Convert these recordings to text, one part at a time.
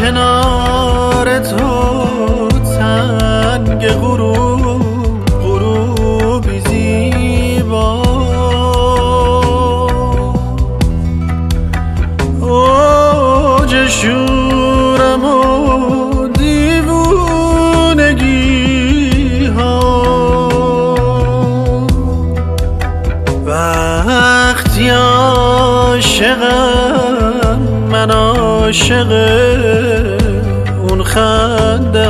کنار تو تنگ غروبی زیبا، اوج شورم و دیوونگی ها، وقتی عاشقم من عاشق اون خنده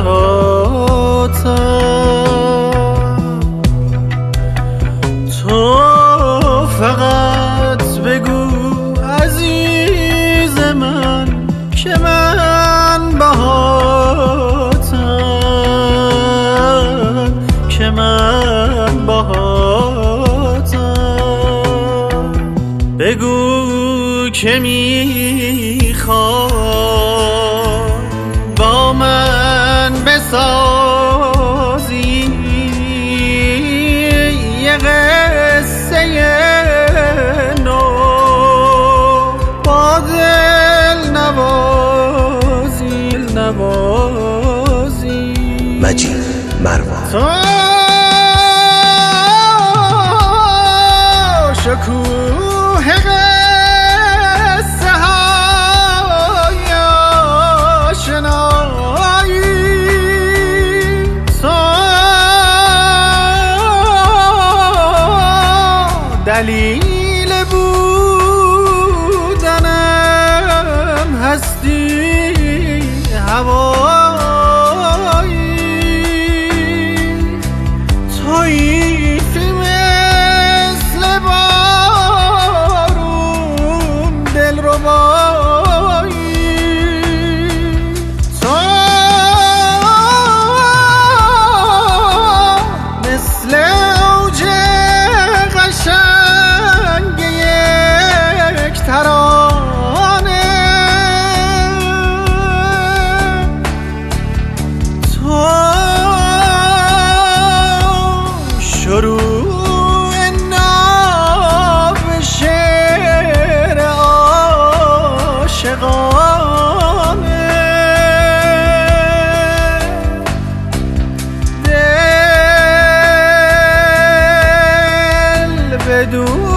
هاتم. تو فقط بگو عزیز من که من باهاتم، که من باهاتم. بگو که میخوای با من بسازی یه قصه نو با دل نوازی. مجید مروان. تو شکوه قصه های آشنایی، تو دلیل بودنم هستی هوایی، تویی مثل بارون دلربایی، تو مثل اوج قشنگ یک ترانه، تو شروع ناب شعر عاشقانه، دل بدون